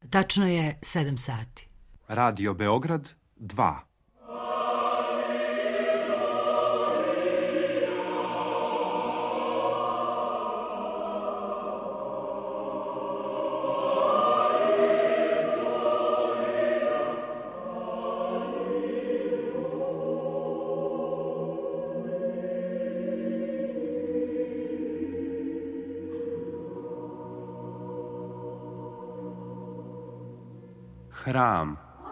Tačno je 7 sati. Radio Beograd 2. Hram.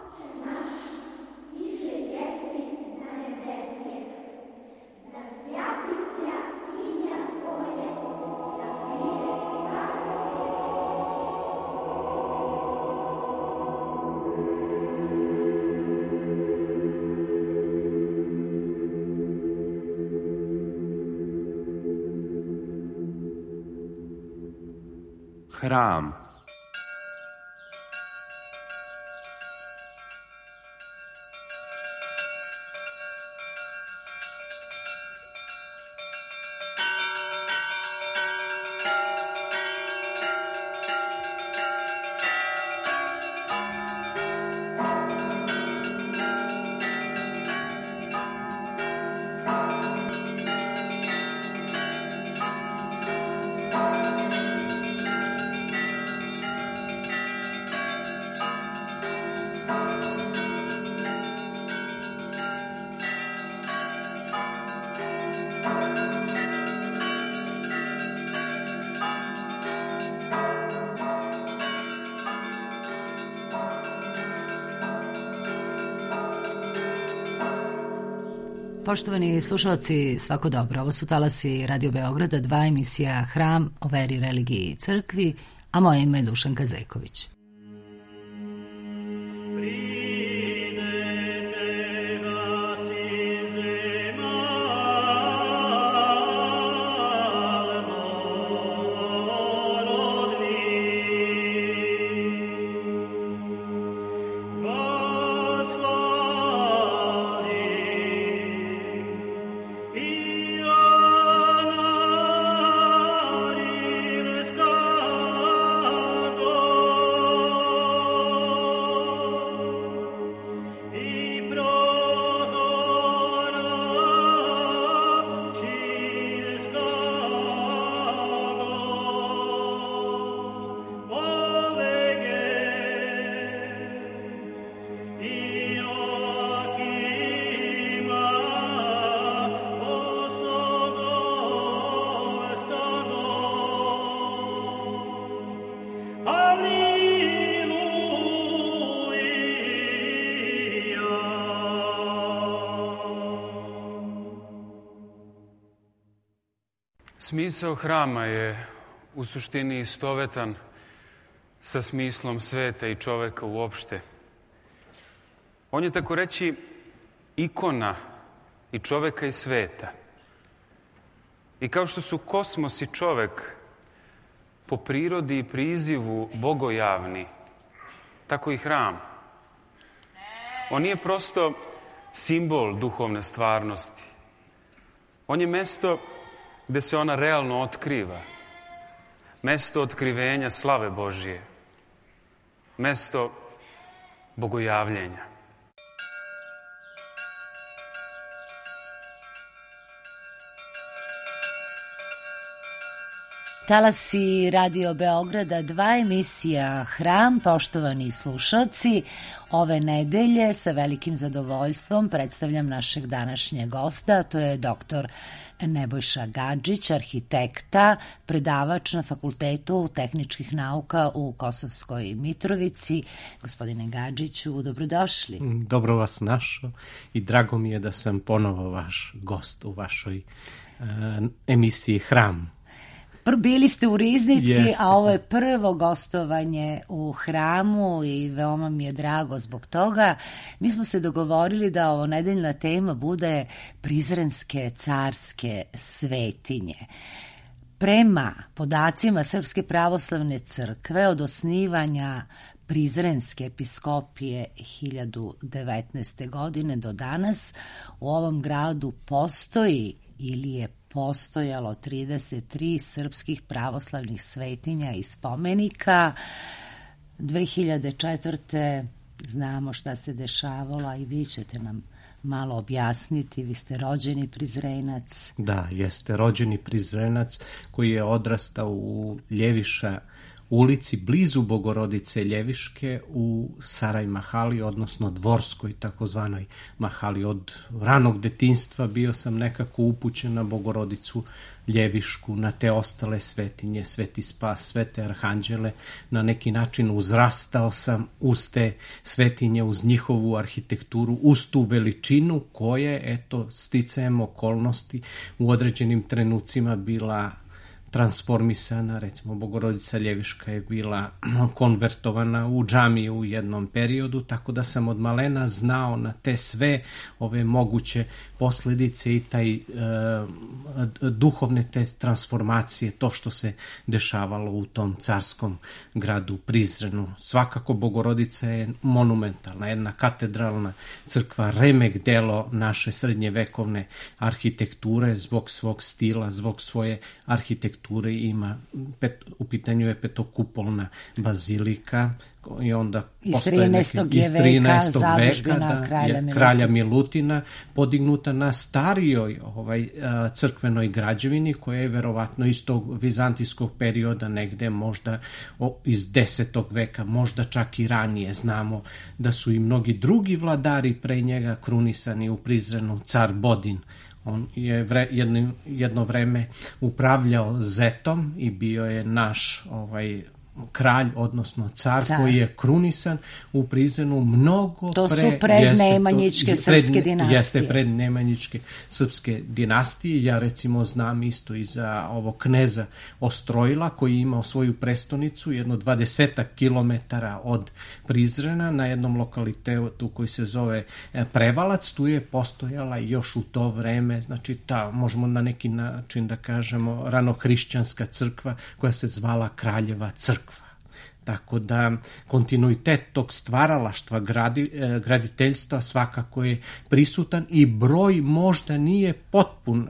Hram. Poštovani slušalci, svako dobro. Ovo su talasi Radio Beograda, 2, emisija Hram o veri, religiji i crkvi, a moje ime je Dušanka Zeković. Smisao hrama je u suštini istovetan sa smislom sveta i čoveka uopšte. On je, tako reći, ikona i čoveka i sveta. I kao što su kosmos i čovek po prirodi i prizivu bogojavni, tako i hram. On nije prosto simbol duhovne stvarnosti. On je mesto gde se ona realno otkriva. Mesto otkrivenja slave Božije. Mesto bogojavljenja. Talasi Radio Beograda 2, emisija Hram. Poštovani slušalci, ove nedelje sa velikim zadovoljstvom predstavljam našeg današnjeg gosta, to je doktor Nebojša Gadžić, arhitekta, predavač na Fakultetu tehničkih nauka u Kosovskoj Mitrovici. Gospodine Gadžiću, dobrodošli. Dobro vas našao i drago mi je da sam ponovo vaš gost u vašoj emisiji Hram. Bili ste u Riznici, Jeste. a ovo je prvo gostovanje u Hramu i veoma mi je drago zbog toga. Mi smo se dogovorili da ovo nedeljna tema bude Prizrenske carske svetinje. Prema podacima Srpske pravoslavne crkve od osnivanja Prizrenske episkopije 1019. godine do danas u ovom gradu postoji ili je postojalo 33 srpskih pravoslavnih svetinja i spomenika. 2004. znamo šta se dešavalo, a i vi ćete nam malo objasniti. Vi ste rođeni Prizrenac. Da, jeste rođeni Prizrenac koji je odrastao u Ljeviša ulici blizu Bogorodice Ljeviške u Saraj Mahali, odnosno Dvorskoj takozvanoj Mahali. Od ranog detinjstva bio sam nekako upućen na Bogorodicu Ljevišku, na te ostale svetinje, Sveti Spas, Svete Arhanđele. Na neki način uzrastao sam uz te svetinje, uz njihovu arhitekturu, uz tu veličinu koja, eto, sticajem okolnosti u određenim trenucima bila transformisana. Recimo, Bogorodica Ljeviška je bila konvertovana u džamiju u jednom periodu, tako da sam od malena znao na te sve ove moguće posledice i taj duhovne te transformacije, to što se dešavalo u tom carskom gradu Prizrenu. Svakako Bogorodica je monumentalna, jedna katedralna crkva, remek delo naše srednjevekovne arhitekture, zbog svog stila, zbog svoje arhitekture. Ima, u pitanju je petokupolna bazilika i onda iz 13. veka kralja Milutina, podignuta na starijoj crkvenoj građevini koja je verovatno iz tog vizantijskog perioda, negde možda iz 10. veka, možda čak i ranije. Znamo da su i mnogi drugi vladari pre njega krunisani u Prizrenu, car Bodin. On je jedno vreme upravljao Zetom i bio je naš kralj, odnosno car koji je krunisan u Prizrenu mnogo to su prednemanjičke srpske dinastije. Jeste prednemanjičke srpske dinastije. Ja recimo znam isto i za ovog kneza Ostrojila koji je imao svoju prestonicu jedno 20 kilometara od Prizrena na jednom lokalitetu koji se zove Prevalac. Tu je postojala još u to vreme, znači možemo na neki način da kažemo ranohrišćanska crkva koja se zvala Kraljeva crkva. Tako da kontinuitet tog stvaralaštva graditeljstva svakako je prisutan i broj možda nije potpun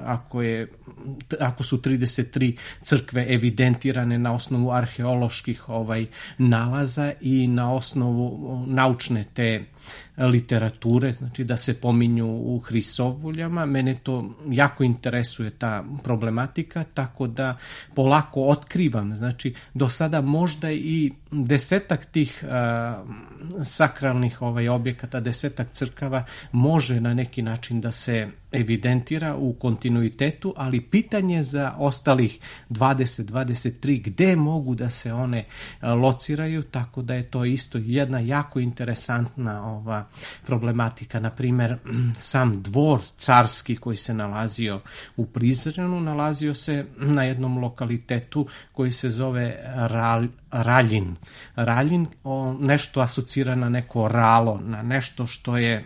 ako su 33 crkve evidentirane na osnovu arheoloških nalaza i na osnovu naučne te literature, znači da se pominju u hrisovuljama. Mene to jako interesuje, ta problematika, tako da polako otkrivam. Znači, do sada možda i 10 tih sakralnih objekata, 10 crkava može na neki način da se evidentira u kontinuitetu, ali pitanje za ostalih 20-23 gde mogu da se one lociraju, tako da je to isto jedna jako interesantna problematika. Na primer, sam dvor carski koji se nalazio u Prizrenu nalazio se na jednom lokalitetu koji se zove Raljin. Raljin nešto asocira na neko ralo, na nešto što je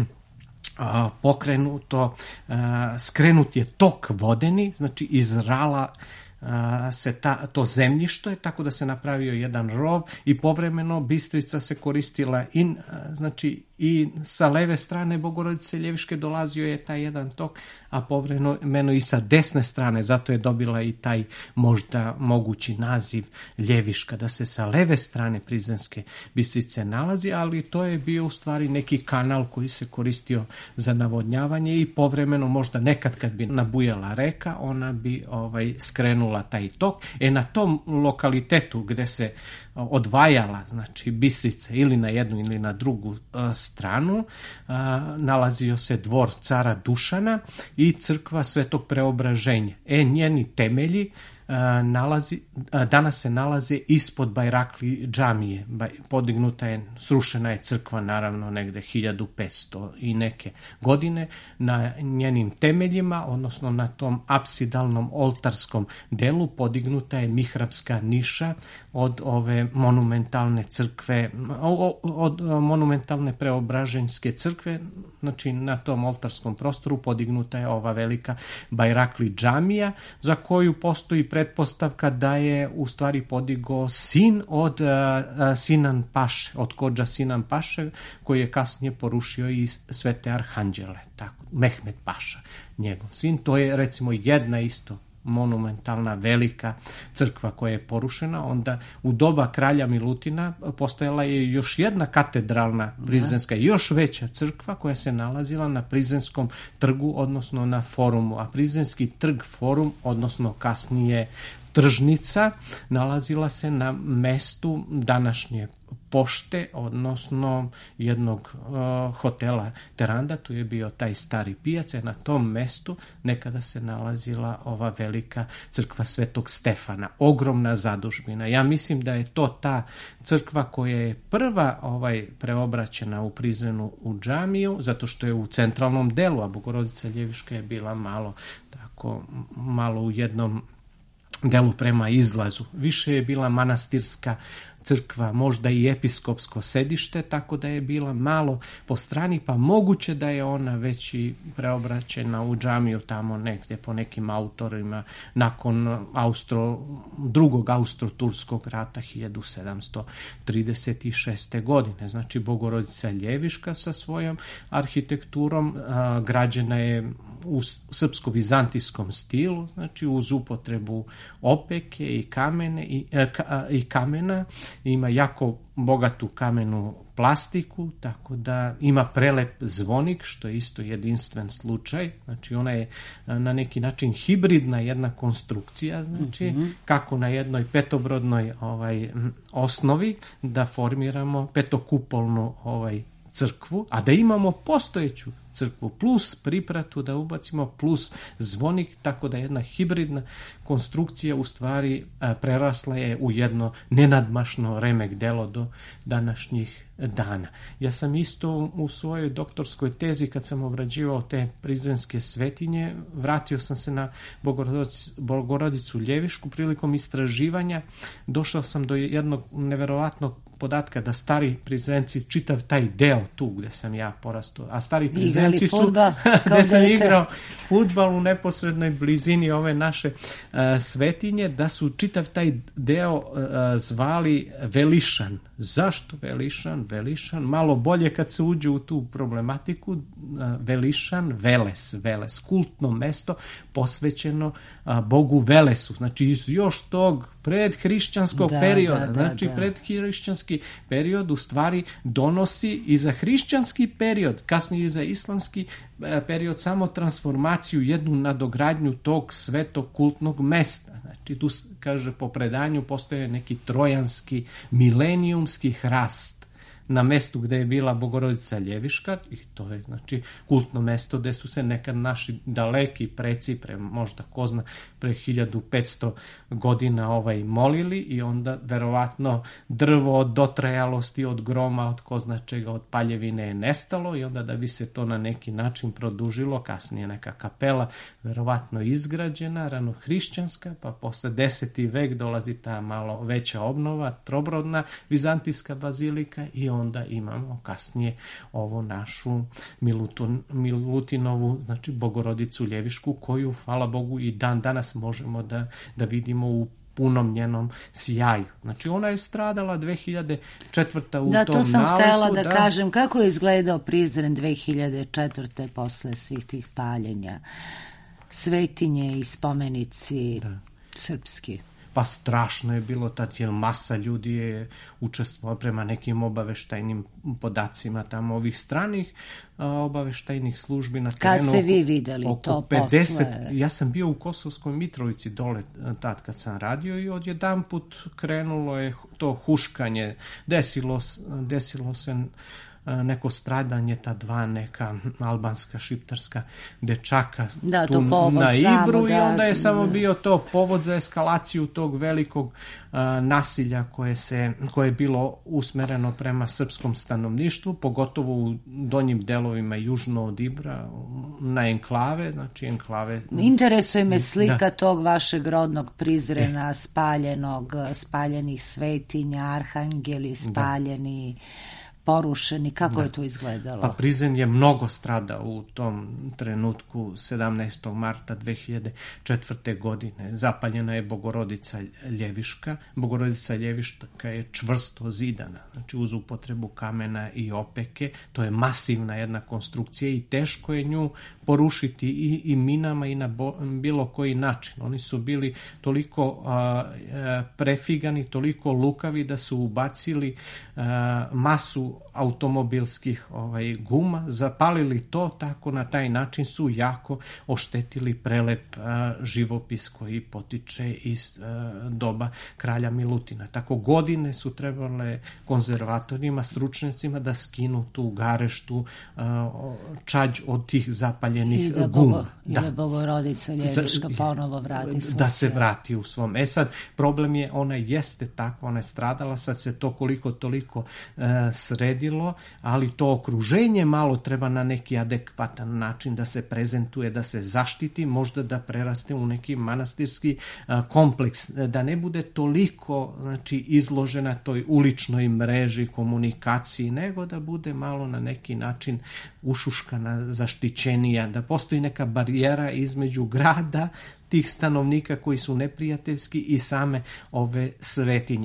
pokrenuto, skrenut je tok vodeni, znači iz rala se to zemljište, tako da se napravio jedan rov i povremeno Bistrica se koristila i sa leve strane Bogorodice Ljeviške dolazio je taj jedan tok, a povremeno i sa desne strane, zato je dobila i taj možda mogući naziv Ljeviška, da se sa leve strane Prizrenske Bistrice nalazi, ali to je bio u stvari neki kanal koji se koristio za navodnjavanje i povremeno možda nekad kad bi nabujala reka, ona bi skrenula taj tok. Na tom lokalitetu gde se odvajala, znači Bistrica ili na jednu ili na drugu stranu, nalazio se dvor cara Dušana i crkva Svetog Preobraženja. Njeni temelji danas se nalaze ispod Bajrakli džamije. Podignuta je, srušena je crkva naravno negde 1500 i neke godine. Na njenim temeljima, odnosno na tom apsidalnom oltarskom delu, podignuta je mihrapska niša od ove monumentalne crkve, od monumentalne Preobraženjske crkve. Znači na tom oltarskom prostoru podignuta je ova velika Bajrakli džamija, za koju postoji pretpostavka da je u stvari podigao sin od Sinan Paše, od Kodža Sinan Paše, koji je kasnije porušio i Svete Arhanđele, tako, Mehmed Paša, njegov sin. To je recimo jedna isto monumentalna, velika crkva koja je porušena. Onda u doba kralja Milutina postojala je još jedna katedralna prizrenska, još veća crkva koja se nalazila na Prizrenskom trgu, odnosno na forumu. A Prizrenski trg, forum, odnosno kasnije tržnica, nalazila se na mestu današnje pošte, odnosno jednog hotela Teranda. Tu je bio taj stari pijac, na tom mestu nekada se nalazila ova velika crkva Svetog Stefana, ogromna zadužbina. Ja mislim da je to ta crkva koja je prva preobraćena u Prizrenu u džamiju, zato što je u centralnom delu, a Bogorodica Ljeviška je bila malo u jednom delu prema izlazu. Više je bila manastirska crkva, možda i episkopsko sedište, tako da je bila malo po strani, pa moguće da je ona već i preobraćena u džamiju tamo negdje po nekim autorima nakon drugog austro-turskog rata 1736. godine. Znači, Bogorodica Ljeviška sa svojom arhitekturom građena je u srpsko-vizantijskom stilu, znači uz upotrebu opeke i kamena. Ima jako bogatu kamenu plastiku, tako da ima prelep zvonik, što je isto jedinstven slučaj. Znači, ona je na neki način hibridna jedna konstrukcija, znači kako na jednoj petobrodnoj osnovi da formiramo petokupolnu crkvu, a da imamo postojeću crkvu plus pripratu da ubacimo plus zvonik, tako da jedna hibridna konstrukcija u stvari prerasla je u jedno nenadmašno remek delo do današnjih dana. Ja sam isto u svojoj doktorskoj tezi, kad sam obrađivao te prizrenske svetinje, vratio sam se na Bogorodicu Ljevišku. Prilikom istraživanja došao sam do jednog neverovatnog podatka da stari Prizrenci, čitav taj deo tu gde sam ja porastao, a stari Prizrenci su gde sam igrao fudbal u neposrednoj blizini ove naše svetinje, da su čitav taj deo zvali Velišan. Zašto Velišan? Velišan, malo bolje kad se uđe u tu problematiku. Velišan, Veles, kultno mesto posvećeno Bogu Velesu. Znači iz još tog predhrišćanskog perioda, predhrišćanski period u stvari donosi i za hrišćanski period, kasnije i za islamski period, samo transformaciju, jednu nadogradnju tog svetog kultnog mesta. Znači tu, kaže, po predanju postoje neki trojanski milenijumski hrast na mestu gde je bila Bogorodica Ljeviška, i to je znači kultno mesto gde su se nekad naši daleki preci, možda ko zna, pre 1500 godina molili, i onda verovatno drvo od dotrajalosti, od groma, od ko zna čega, od paljevine je nestalo, i onda da bi se to na neki način produžilo, kasnije neka kapela verovatno izgrađena, ranohrišćanska, pa posle 10. vek dolazi ta malo veća obnova, trobrodna vizantijska bazilika, i onda imamo kasnije ovo našu Milutinovu, znači Bogorodicu Ljevišku, koju, hvala Bogu, i dan danas možemo da vidimo u punom njenom sjaju. Znači ona je stradala 2004. u tom naletu. To sam htjela da kažem. Kako je izgledao Prizren 2004. posle svih tih paljenja? Svetinje i spomenici srpski. Pa strašno je bilo tad, jer masa ljudi je učestvovao prema nekim obaveštajnim podacima tamo ovih stranih obaveštajnih službi na terenu. Kad ste vi videli to 50, posle? Ja sam bio u Kosovskoj Mitrovici dole tad kad sam radio, i odjedanput krenulo je to huškanje. Desilo se neko stradanje, ta dva neka albanska, šiptarska dečaka tu na Ibru, i onda je samo bio to povod za eskalaciju tog velikog nasilja koje je bilo usmereno prema srpskom stanovništvu, pogotovo u donjim delovima južno od Ibra, na enklave, znači enklave. Interesuje me slika tog vašeg rodnog Prizrena, spaljenih svetinja, arhangeli spaljeni, porušeni. Kako je to izgledalo? Pa Prizren je mnogo stradao u tom trenutku 17. marta 2004. godine. Zapaljena je Bogorodica Ljeviška. Bogorodica Ljeviška je čvrsto zidana, znači uz upotrebu kamena i opeke. To je masivna jedna konstrukcija i teško je nju porušiti i minama i na bilo koji način. Oni su bili toliko prefigani, toliko lukavi da su ubacili masu automobilskih guma, zapalili to, tako na taj način su jako oštetili prelep živopis koji potiče iz doba kralja Milutina. Tako godine su trebale konzervatorima, stručnjacima da skinu tu gareštu, čađ od tih zapaljenih guma. I da Bogorodica Ljeviška ponovo vrati svoj da se vrati u svom. Sad, problem je, ona jeste takva, ona je stradala, sad se to koliko toliko sredilo, ali to okruženje malo treba na neki adekvatan način da se prezentuje, da se zaštiti, možda da preraste u neki manastirski kompleks, da ne bude toliko izložena toj uličnoj mreži, komunikaciji, nego da bude malo na neki način ušuškana, zaštićenija, da postoji neka barijera između grada, tih stanovnika koji su neprijateljski i same ove svetinje.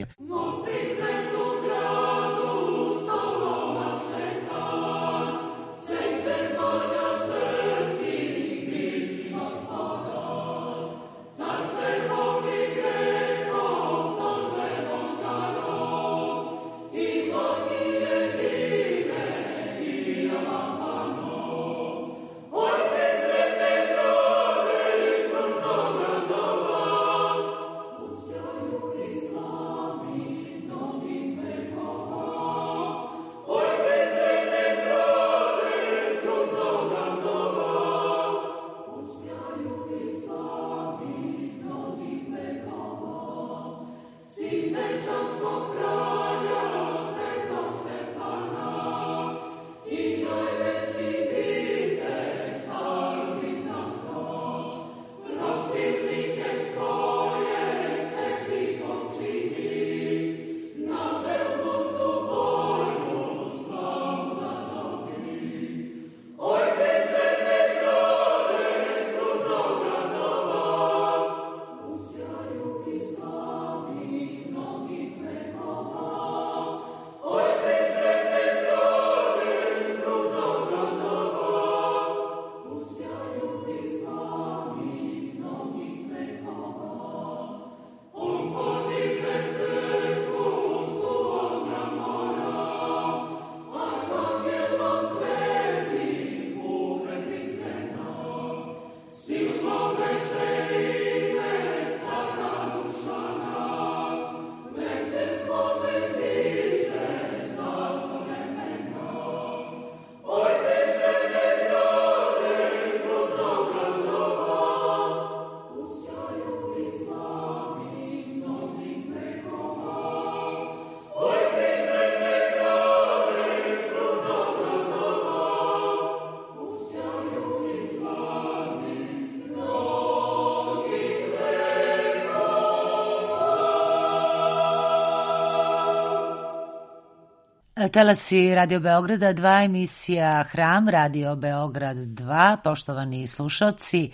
Talasi Radio Beograda 2, emisija Hram, Radio Beograd 2. Poštovani slušalci,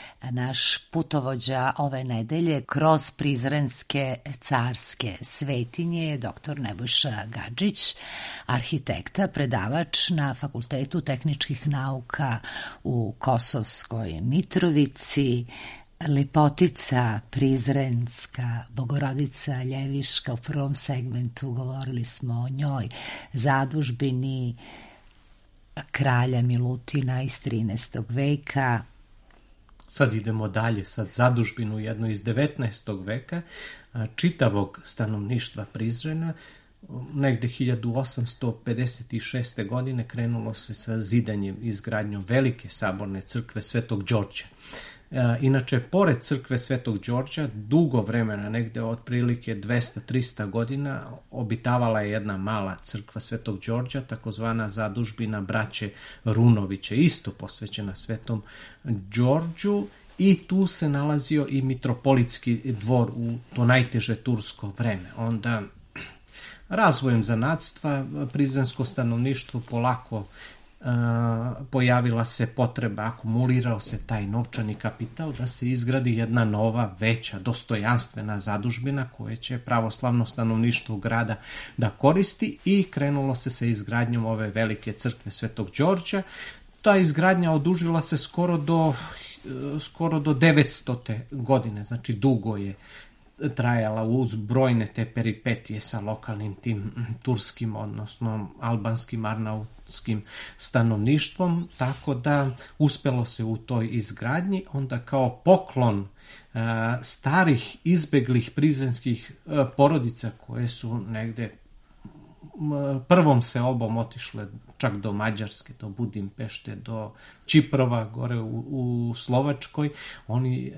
naš putovođa ove nedelje kroz prizrenske carske svetinje je dr. Nebojša Gadžić, arhitekta, predavač na Fakultetu tehničkih nauka u Kosovskoj Mitrovici, lepotica prizrenska, Bogorodica Ljeviška. U prvom segmentu govorili smo o njoj, zadužbini kralja Milutina iz 13. veka. Sad idemo dalje, sad zadužbinu jednu iz 19. veka, čitavog stanovništva Prizrena. Negde 1856. godine krenulo se sa zidanjem, izgradnjom velike saborne crkve Svetog Đorđa. Inače, pored crkve Svetog Đorđa, dugo vremena, negde otprilike 200-300 godina, obitavala je jedna mala crkva Svetog Đorđa, takozvana zadužbina braće Runovića, isto posvećena Svetom Đorđu, i tu se nalazio i mitropolitski dvor u to najteže tursko vreme. Onda razvojem zanatstva prizrensko stanovništvo polako pojavila se potreba, akumulirao se taj novčani kapital da se izgradi jedna nova, veća, dostojanstvena zadužbina koje će pravoslavno stanovništvo grada da koristi i krenulo se sa izgradnjom ove velike crkve Svetog Đorđa. Ta izgradnja odužila se skoro do 900. godine, znači dugo je trajala uz brojne te peripetije sa lokalnim tim turskim, odnosno albanskim, arnautskim stanovništvom, tako da uspelo se u toj izgradnji. Onda kao poklon starih izbeglih prizrenskih porodica koje su negde prvom seobom otišle čak do Mađarske, do Budimpešte, do Čiprova, gore u Slovačkoj. Oni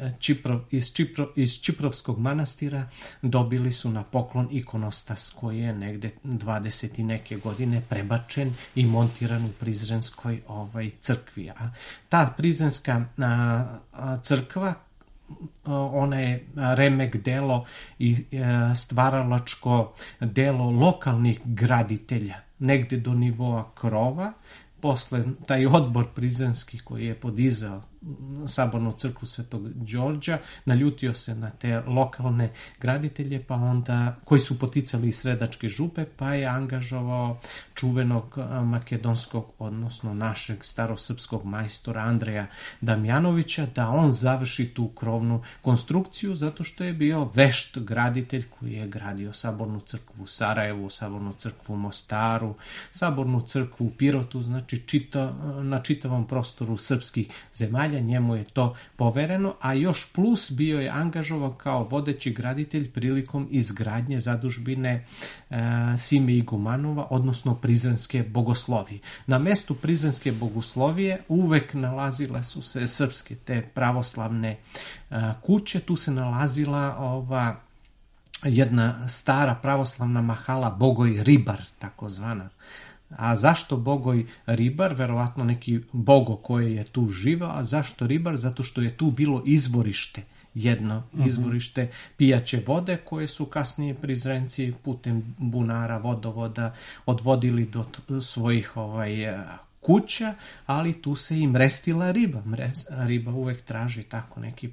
iz Čiprovskog manastira dobili su na poklon ikonostas koji je negde 20 i neke godine prebačen i montiran u Prizrenskoj crkvi. A ta Prizrenska crkva, ona je remek delo i stvaralačko delo lokalnih graditelja, negde do nivoa krova. Posle taj odbor prizrenski koji je podizao sabornu crkvu Svetog Đorđa naljutio se na te lokalne graditelje, pa onda koji su poticali iz Sredačke župe, pa je angažovao čuvenog makedonskog, odnosno našeg starosrpskog majstora Andreja Damjanovića da on završi tu krovnu konstrukciju, zato što je bio vešt graditelj koji je gradio sabornu crkvu u Sarajevu, sabornu crkvu u Mostaru, sabornu crkvu u Pirotu, znači na čitavom prostoru srpskih zemalja. Njemu je to povereno, a još plus bio je angažovan kao vodeći graditelj prilikom izgradnje zadužbine Sime Igumanova, odnosno Prizrenske bogoslovije. Na mestu Prizrenske bogoslovije uvek nalazile su se srpske te pravoslavne kuće. Tu se nalazila jedna stara pravoslavna mahala Bogoj Ribar, takozvana. A zašto Bogoj Ribar? Verovatno neki bogo koji je tu živao. A zašto Ribar? Zato što je tu bilo izvorište, jedno izvorište pijaće vode koje su kasnije Prizrenci putem bunara, vodovoda odvodili do svojih kuća, ali tu se i mrestila riba. Riba uvek traži tako neki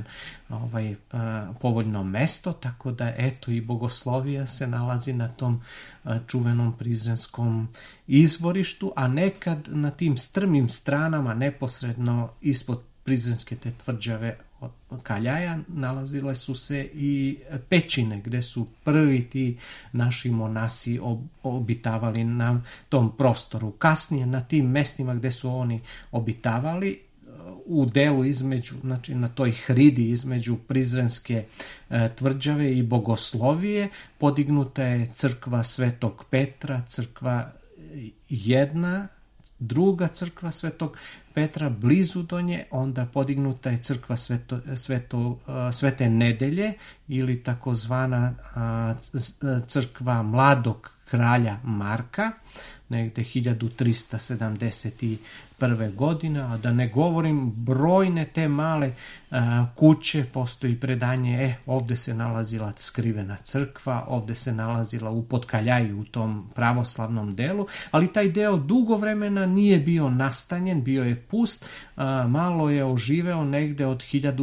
povoljno mesto, tako da eto i bogoslovija se nalazi na tom čuvenom prizrenskom izvorištu, a nekad na tim strmim stranama neposredno ispod Prizrenske te tvrđave od Kaljaja nalazile su se i pećine gde su prvi ti naši monasi obitavali na tom prostoru. Kasnije na tim mestima gde su oni obitavali, u delu između, znači na toj hridi između Prizrenske tvrđave i bogoslovije, podignuta je crkva Svetog Petra, crkva jedna, druga crkva Svetog Petra blizu do nje, onda podignuta je crkva Svete Nedelje ili takozvana crkva mladog kralja Marka, negde 1371. godine, a da ne govorim brojne te male kuće, postoji predanje, ovde se nalazila skrivena crkva, ovde se nalazila u Potkaljaju, u tom pravoslavnom delu, ali taj deo dugo vremena nije bio nastanjen, bio je pust, malo je oživeo negde od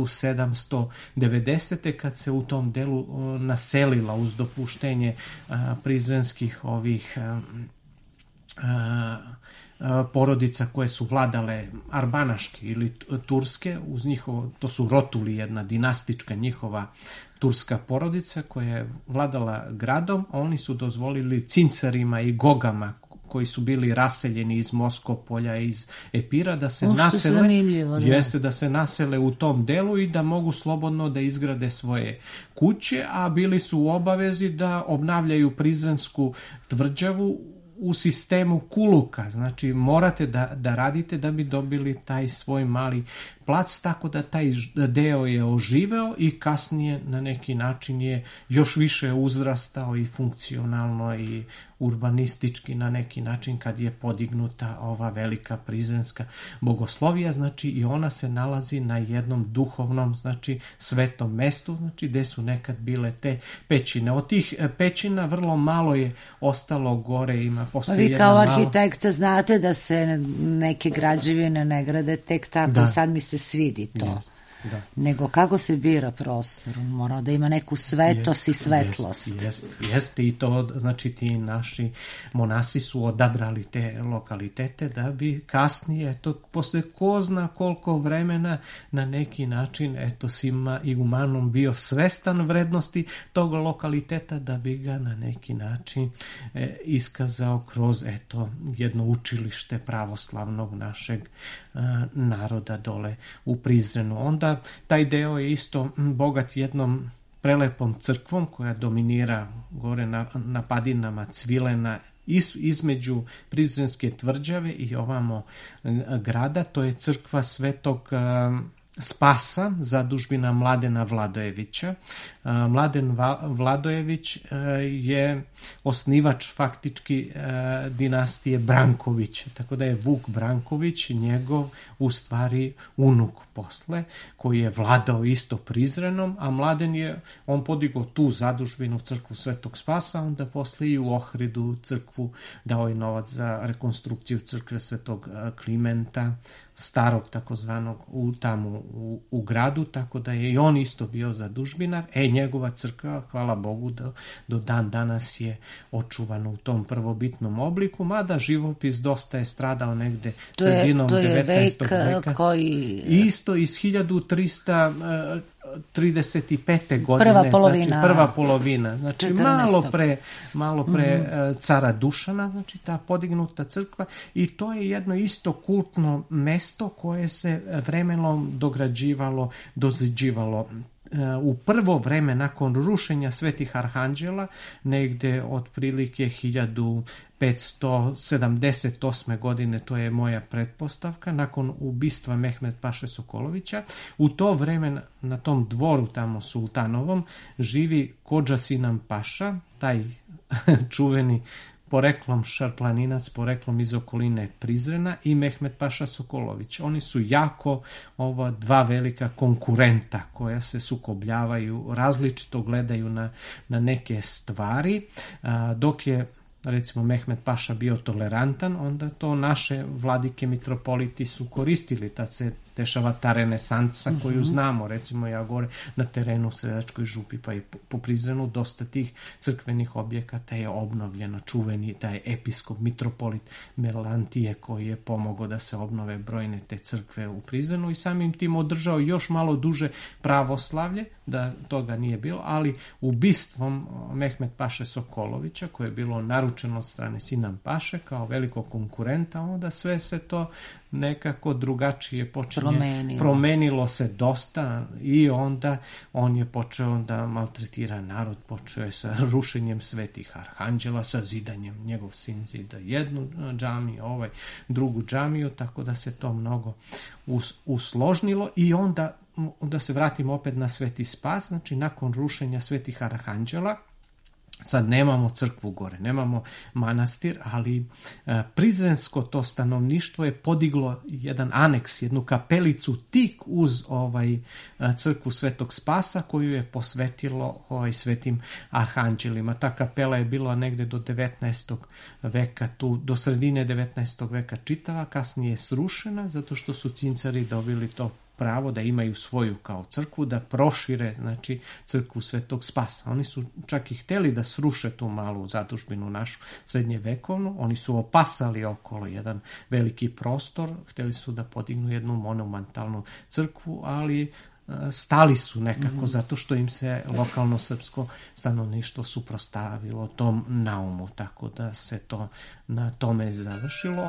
1790. kad se u tom delu naselila uz dopuštenje prizrenskih porodica koje su vladale arbanaške ili turske, uz njihovo, to su Rotuli, jedna dinastička njihova turska porodica koja je vladala gradom. Oni su dozvolili cincarima i gogama koji su bili raseljeni iz Moskopolja, iz Epira, da se da se nasele u tom delu i da mogu slobodno da izgrade svoje kuće, a bili su u obavezi da obnavljaju Prizrensku tvrđavu u sistemu kuluka, znači morate da radite da bi dobili taj svoj mali plac, tako da taj deo je oživeo i kasnije na neki način je još više uzrastao i funkcionalno i urbanistički na neki način kad je podignuta ova velika prizrenska bogoslovija, znači i ona se nalazi na jednom duhovnom, znači svetom mestu, znači gde su nekad bile te pećine. Od tih pećina vrlo malo je ostalo gore, postoji vi kao arhitekta znate da se neke građevine ne grade tek tako i sad mi se svidi to. Yes. Da. Nego kako se bira prostor, mora da ima neku svetost i svetlost. Jeste i to, znači ti naši monasi su odabrali te lokalitete da bi kasnije, posle ko zna koliko vremena na neki način, svima igumanom bio svestan vrednosti tog lokaliteta da bi ga na neki način iskazao kroz jedno učilište pravoslavnog našeg naroda dole u Prizrenu. Onda taj deo je isto bogat jednom prelepom crkvom koja dominira gore na padinama Cvilena između Prizrenske tvrđave i ovamo grada. To je crkva Svetog Spasa, zadužbina Mladena Vladojevića. Mladen Vladojević je osnivač faktički dinastije Branković, tako da je Vuk Branković njegov u stvari unuk posle, koji je vladao isto Prizrenom, a Mladen on podigao tu zadužbinu crkvu Svetog Spasa, onda posle i u Ohridu crkvu dao je novac za rekonstrukciju crkve Svetog Klimenta, starog takozvanog tamo u gradu, tako da je i on isto bio zadužbinar. Njegova crkva, hvala Bogu, do dan danas je očuvana u tom prvobitnom obliku, mada živopis dosta je stradao negde sredinom 19. veka. Koji... Isto iz 1335. godine. Prva polovina. Znači, malo pre cara Dušana, znači ta podignuta crkva, i to je jedno isto kultno mesto koje se vremenom dograđivalo, doziđivalo. U prvo vreme nakon rušenja Svetih Arhanđela, negde otprilike 1578. godine, to je moja pretpostavka, nakon ubistva Mehmed Paše Sokolovića, u to vreme na tom dvoru tamo sultanovom živi Kodža Sinan Paša, taj čuveni poreklom šarplaninac, poreklom iz okoline Prizrena, i Mehmed Paša Sokolović. Oni su jako ova dva velika konkurenta koja se sukobljavaju, različito gledaju na neke stvari, dok je recimo Mehmed Paša bio tolerantan, onda to naše vladike mitropoliti su koristili, tad se dešava ta renesansa koju znamo, recimo ja gore na terenu u Sredačkoj župi pa i po Prizrenu dosta tih crkvenih objekata je obnovljeno, čuveni taj episkop mitropolit Melantije koji je pomogao da se obnove brojne te crkve u Prizrenu i samim tim održao još malo duže pravoslavlje, da toga nije bilo, ali ubistvom Mehmed Paše Sokolovića, koje je bilo naručeno od strane Sinan Paše kao velikog konkurenta, onda sve se to nekako drugačije promenilo se dosta i onda on je počeo da maltretira narod, počeo je sa rušenjem Svetih Arhanđela, sa zidanjem, njegov sin zida jednu džamiju, drugu džamiju, tako da se to mnogo usložnilo i onda da se vratimo opet na Sveti Spas, znači nakon rušenja Svetih Arhanđela, sad nemamo crkvu gore, nemamo manastir, ali prizrensko to stanovništvo je podiglo jedan aneks, jednu kapelicu tik uz crkvu Svetog Spasa koju je posvetilo svetim arhanđelima. Ta kapela je bila negde do 19. veka, tu do sredine 19. veka čitava, kasnije je srušena zato što su cincari dobili to pravo da imaju svoju kao crkvu, da prošire, znači, crkvu Svetog Spasa. Oni su čak i hteli da sruše tu malu zadužbinu našu srednjevekovnu, oni su opasali okolo jedan veliki prostor, hteli su da podignu jednu monumentalnu crkvu, ali stali su nekako zato što im se lokalno srpsko stanovništvo suprotstavilo tom naumu, tako da se to na tome završilo.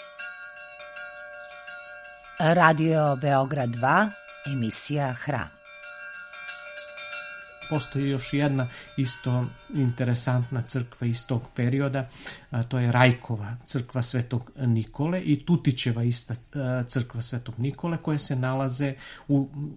Radio Beograd 2, emisija Hram. Postoji još jedna isto interesantna crkva iz tog perioda, a to je Rajkova crkva Svetog Nikole i Tutićeva ista crkva Svetog Nikole, koje se nalaze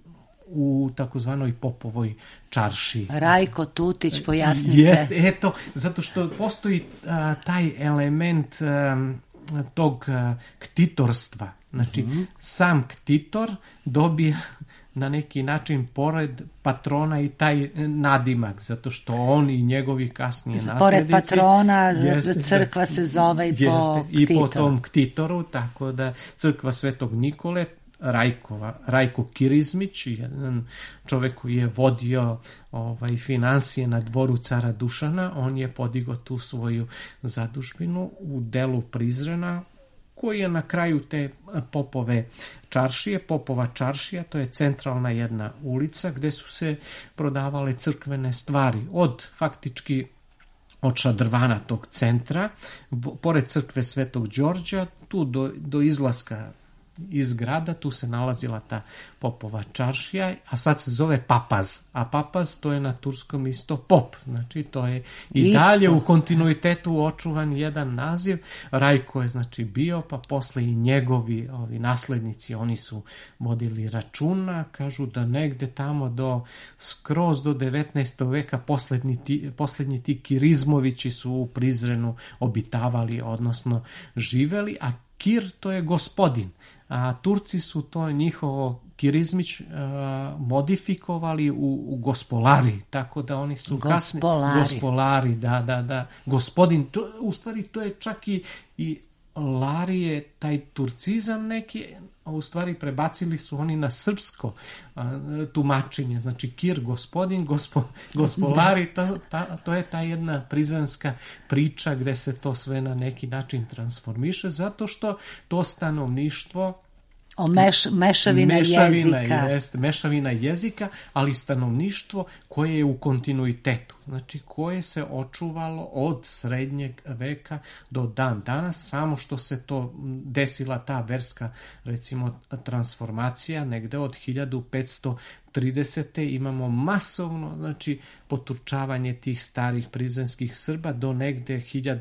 u takozvanoj Popovoj čaršiji. Rajko Tutić, pojasnite. Jeste, eto, zato što postoji taj element tog ktitorstva. Znači, sam ktitor dobija na neki način pored patrona i taj nadimak, zato što on i njegovi kasnije naslednici... Pored patrona crkva se zove i po tom ktitoru, tako da crkva Svetog Nikole, Rajko Kirizmić, jedan čovek koji je vodio finansije na dvoru cara Dušana, on je podigao tu svoju zadužbinu u delu Prizrena, koji je na kraju te Popove čaršije. Popova čaršija, to je centralna jedna ulica gde su se prodavale crkvene stvari, faktički od šadrvana tog centra, pored crkve Svetog Đorđa, tu do izlaska iz grada, tu se nalazila ta Popova čaršija, a sad se zove Papaz. A Papaz, to je na turskom isto pop. Znači, to je i dalje u kontinuitetu očuvan jedan naziv. Rajko je, znači, bio, pa posle i njegovi naslednici, oni su vodili računa, kažu da negde tamo skroz do 19. veka poslednji ti Kirizmovići su u Prizrenu obitavali, odnosno živeli, a Kir to je gospodin. A Turci su to njihovo Kirizmić modifikovali u Gospolari, tako da oni su Gospolari, da. Gospodin, u stvari to je čak i Lari je taj turcizam neki, a u stvari prebacili su oni na srpsko tumačenje, znači Kir gospodin, Gospolari, to je ta jedna prizrenska priča gde se to sve na neki način transformiše, zato što to stanovništvo mešavina jezika, ali stanovništvo koje je u kontinuitetu, znači koje se očuvalo od srednjeg veka do dan danas, samo što se to desila ta verska, recimo, transformacija negde od 1530. imamo masovno, znači, poturčavanje tih starih prizrenskih Srba do negde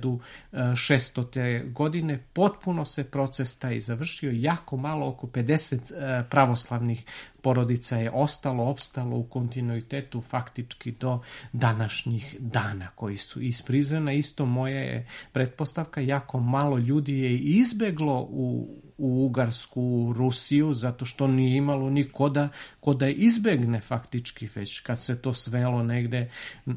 1600. godine. Potpuno se proces taj završio, jako malo, oko 50 pravoslavnih porodica je opstalo u kontinuitetu faktički do današnjih dana, koji su iz Prizrena. Isto moja je pretpostavka, jako malo ljudi je izbeglo u Ugarsku, Rusiju, zato što nije imalo ni ko da izbegne faktički, već kad se to svelo negde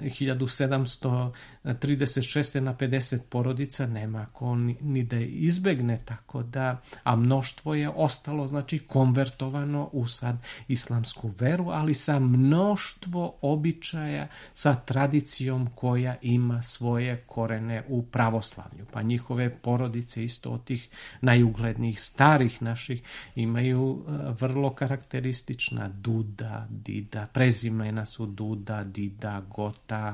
1736. na 50 porodica, nema ko ni da izbegne, tako da, a mnoštvo je ostalo, znači, konvertovano u sad islamsku veru, ali sa mnoštvo običaja, sa tradicijom koja ima svoje korene u pravoslavlju. Pa njihove porodice isto od tih najuglednijih starih naših imaju vrlo karakteristična Duda, Dida, prezimena su Duda, Dida, Gota,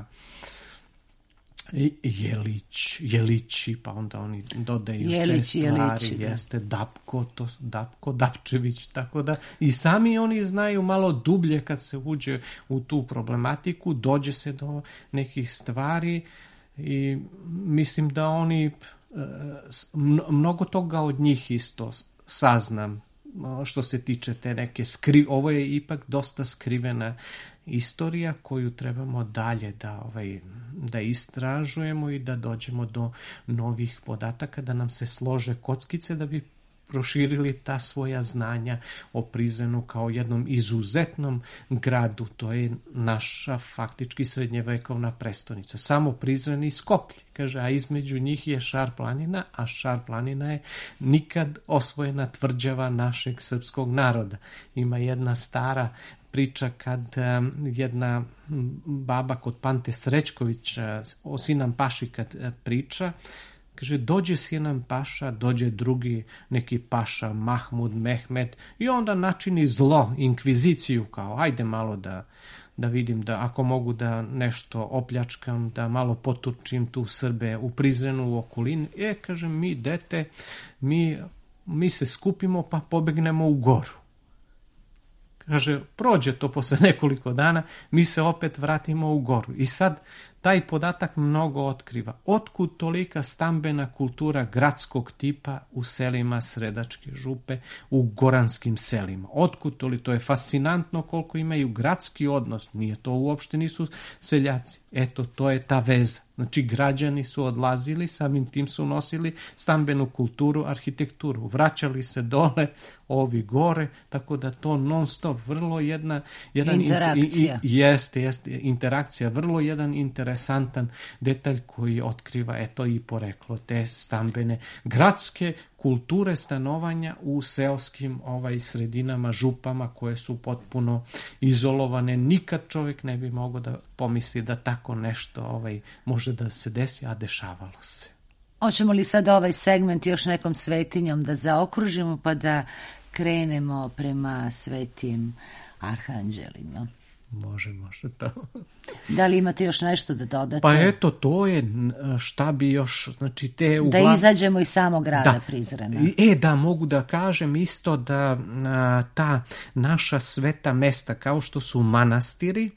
Jelići, pa onda oni dodaju te stvari, jeste Dapko, Dapčević, tako da i sami oni znaju malo dublje kad se uđe u tu problematiku, dođe se do nekih stvari i mislim da oni mnogo toga od njih isto saznam što se tiče te neke ovo je ipak dosta skrivena istorija koju trebamo dalje da istražujemo i da dođemo do novih podataka, da nam se slože kockice da bi proširili ta svoja znanja o Prizrenu kao jednom izuzetnom gradu. To je naša faktički srednjevekovna prestonica. Samo Prizren i Skoplje, kaže, a između njih je Šar planina, a Šar planina je nikad osvojena tvrđava našeg srpskog naroda. Ima jedna stara priča kad jedna baba kod Pante Srećkovića o Sinan Paši kad priča, kaže, dođe Sinan Paša, dođe drugi neki paša, Mahmud, Mehmed, i onda načini zlo, inkviziciju, kao, ajde malo da vidim da ako mogu da nešto opljačkam, da malo poturčim tu Srbe u Prizrenu, u okolini. Kaže, mi, dete, mi se skupimo pa pobegnemo u goru. Kaže, prođe to posle nekoliko dana, mi se opet vratimo u goru. I sad taj podatak mnogo otkriva. Otkud tolika stambena kultura gradskog tipa u selima Sredačke župe, u goranskim selima? Otkud to je fascinantno koliko imaju gradski odnos, nije to uopšte nisu seljaci. Eto, to je ta veza. Znači, građani su odlazili, samim tim su nosili stambenu kulturu, arhitekturu. Vraćali se dole, ovi gore, tako da to non stop, vrlo jedna interakcija. Jeste, interakcija, vrlo jedan interesantan detalj koji otkriva, eto, i poreklo te stambene gradske kulture stanovanja u seoskim sredinama, župama koje su potpuno izolovane. Nikad čovjek ne bi mogao da pomisli da tako nešto može da se desi, a dešavalo se. Hoćemo li sad ovaj segment još nekom svetinjom da zaokružimo pa da krenemo prema svetim arhanđelima? Može to. Da li imate još nešto da dodate? Pa eto, to je šta bi još, znači te... Da izađemo iz samog grada Prizrena. Da, mogu da kažem isto da ta naša sveta mesta, kao što su manastiri,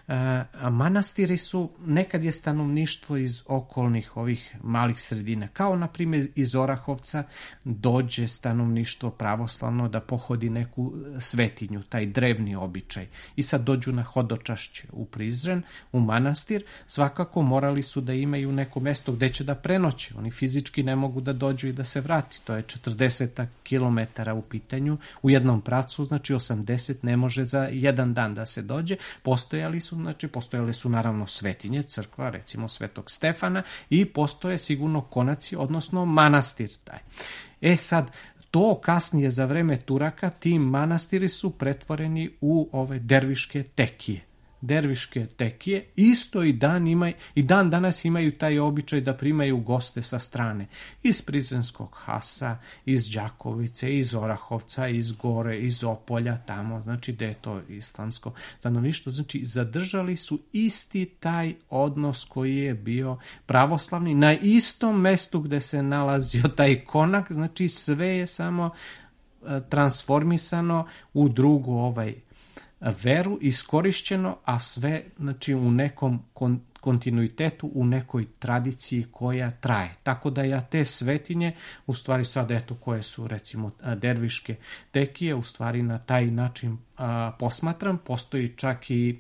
manastiri su, nekad je stanovništvo iz okolnih ovih malih sredina, kao na primjer iz Orahovca dođe stanovništvo pravoslavno da pohodi neku svetinju, taj drevni običaj, i sad dođu na hodočašće u Prizren, u manastir, svakako morali su da imaju neko mesto gde će da prenoće. Oni fizički ne mogu da dođu i da se vrati. To je 40 kilometara u pitanju, u jednom pracu, znači 80 ne može za jedan dan da se dođe. Postojale su naravno svetinje, crkva, recimo Svetog Stefana, i postoje sigurno konaci, odnosno manastir taj. Sad, to kasnije za vreme Turaka, ti manastiri su pretvoreni u ove derviške tekije. Derviške tekije isto i dan danas imaju taj običaj da primaju goste sa strane. Iz Prizrenskog Hasa, iz Đakovice, iz Orahovca, iz Gore, iz Opolja, tamo, znači da je to islamsko stanovništvo. Znači, zadržali su isti taj odnos koji je bio pravoslavni na istom mestu gde se nalazio taj konak, znači sve je samo transformisano u drugu veru, iskorišćeno, a sve, znači, u nekom kontinuitetu, u nekoj tradiciji koja traje. Tako da ja te svetinje, u stvari sad eto koje su recimo derviške tekije, u stvari na taj način posmatram. Postoji čak i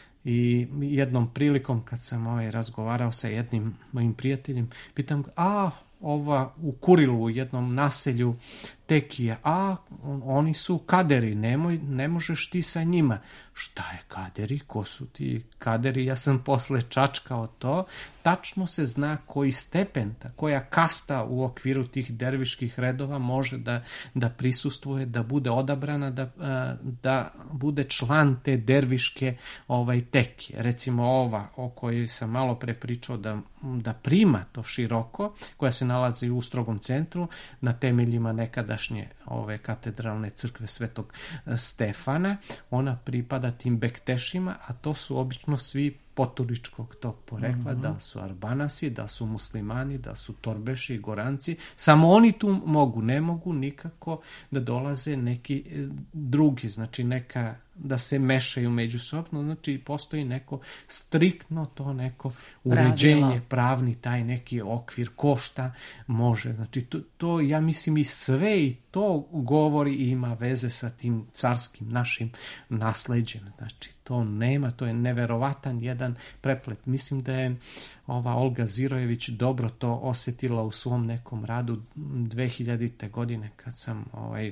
jednom prilikom kad sam razgovarao sa jednim mojim prijateljem, pitam ga, u Kurilu, u jednom naselju tekije, oni su kaderi, ne možeš ti sa njima. Šta je kaderi? Ko su ti kaderi? Ja sam posle čačkao to. Tačno se zna koji stepen, koja kasta u okviru tih derviških redova može da prisustvuje, da bude odabrana, da bude član te derviške tekije. Recimo ova o kojoj sam malo pre pričao da prima to široko, koja se nalazi u Strogom centru, na temeljima nekadašnje ove katedralne crkve Svetog Stefana. Ona pripada tim Bektešima, a to su obično svi poturičkog tog porekla, da su Arbanasi, da su muslimani, da su Torbeši, Goranci. Samo oni tu mogu, ne mogu nikako da dolaze neki drugi, znači da se mešaju međusobno, znači postoji neko striktno to neko uređenje, pravni taj neki okvir, ko šta može. Znači to ja mislim i sve i to govori i ima veze sa tim carskim našim nasleđem. Znači to nema, to je neverovatan jedan preplet. Mislim da je ova Olga Zirojević dobro to osjetila u svom nekom radu 2000. godine kad sam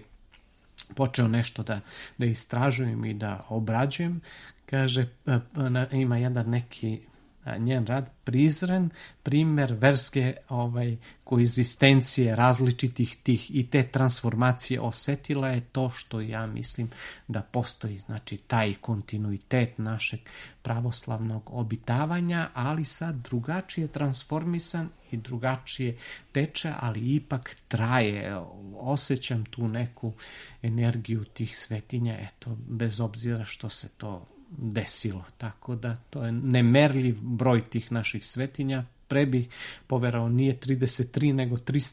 počeo nešto da istražujem i da obrađujem. Kaže, ima jedan neki njen rad, Prizren, primer verske koegzistencije različitih tih i te transformacije osjetila je to što ja mislim da postoji, znači taj kontinuitet našeg pravoslavnog obitavanja, ali sad drugačije transformisan i drugačije teče, ali ipak traje. Osjećam tu neku energiju tih svetinja, eto, bez obzira što se to desilo, tako da to je nemerljiv broj tih naših svetinja. Pre bih poverao nije 33 nego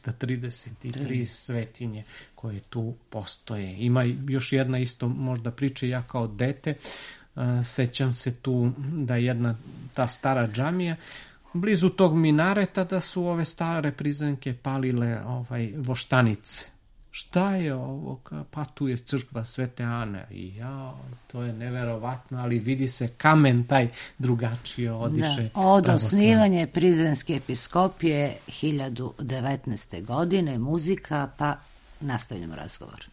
333 svetinje koje tu postoje. Ima još jedna isto možda priča, ja kao dete sećam se tu da jedna ta stara džamija, blizu tog minareta da su ove stare Prizrenke palile voštanice. Šta je ovo? Pa tu je crkva Svete Ane. I to je neverovatno, ali vidi se kamen taj drugačije odiše. Da, od osnivanja Prizrenske episkopije 1019. godine, muzika, pa nastavljamo razgovor.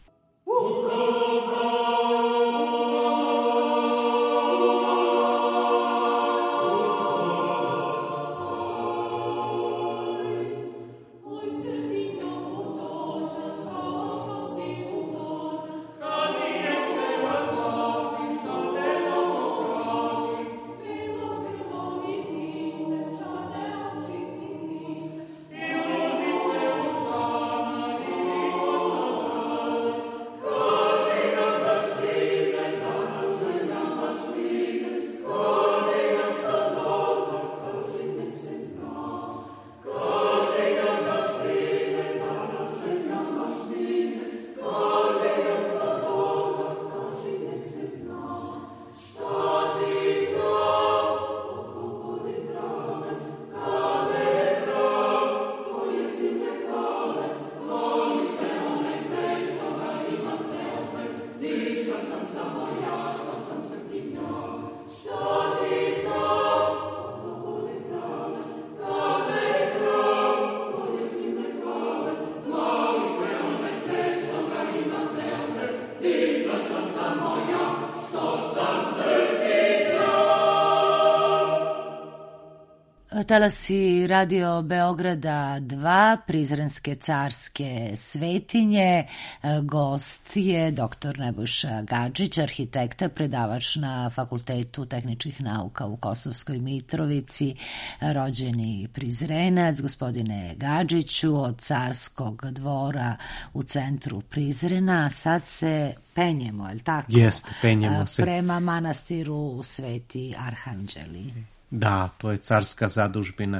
Talasi Radio Beograda 2, Prizrenske carske svetinje. Gost je dr. Nebojša Gadžić, arhitekta, predavač na Fakultetu tehničkih nauka u Kosovskoj Mitrovici, rođeni Prizrenac. Gospodine Gadžiću, od Carskog dvora u centru Prizrena, sad se penjemo, je li tako? Jeste, penjemo se. Prema manastiru Sveti Arhanđeli. Da, to je carska zadužbina